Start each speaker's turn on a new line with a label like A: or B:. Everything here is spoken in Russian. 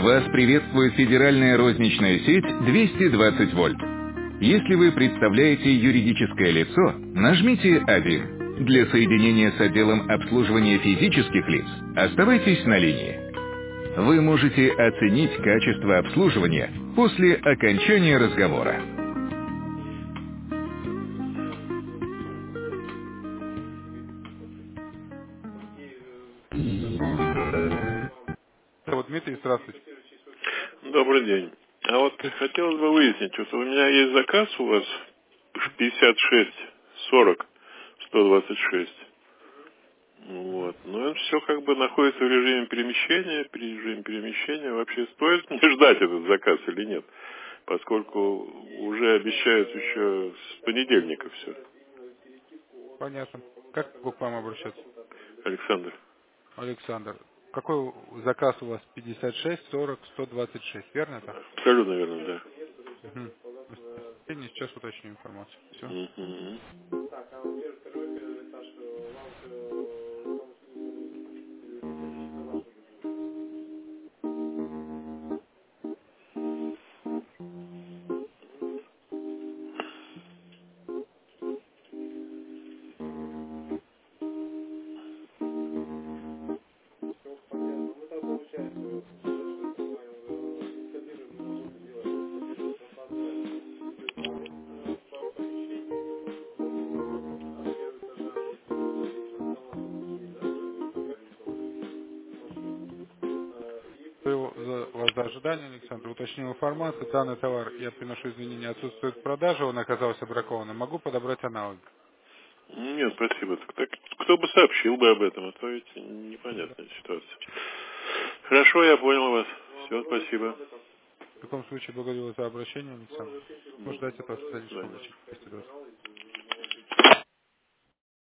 A: Вас приветствует федеральная розничная сеть 220 вольт. Если вы представляете юридическое лицо, нажмите 1. Для соединения с отделом обслуживания физических лиц оставайтесь на линии. Вы можете оценить качество обслуживания после окончания разговора. Вот, Дмитрий, здравствуйте.
B: Добрый день. А вот хотелось бы выяснить, вот у меня есть заказ у вас 56 40 126. Вот. Но он все как бы находится в режиме перемещения. При режиме перемещения вообще стоит мне ждать этот заказ или нет? Поскольку уже обещают еще с понедельника все.
A: Понятно. Как могу к вам обращаться?
B: Александр.
A: Александр. Какой заказ у вас? 56, 40, 126, верно это?
B: Абсолютно верно, да.
A: Угу. Сейчас уточню информацию. Все.
B: Мгм.
A: Вас за ожидание, Александр. Уточнил информацию. Данный товар, я приношу извинения, отсутствует в продаже, он оказался бракованным. Могу подобрать аналог.
B: Нет, спасибо. Так кто бы сообщил бы об этом, а то ведь непонятная ситуация. Хорошо, я понял вас. Все, спасибо.
A: В таком случае благодарю вас за обращение, Александр. Можно ждать от вас
B: До
A: дальнейшего
B: свидания.
A: обращения.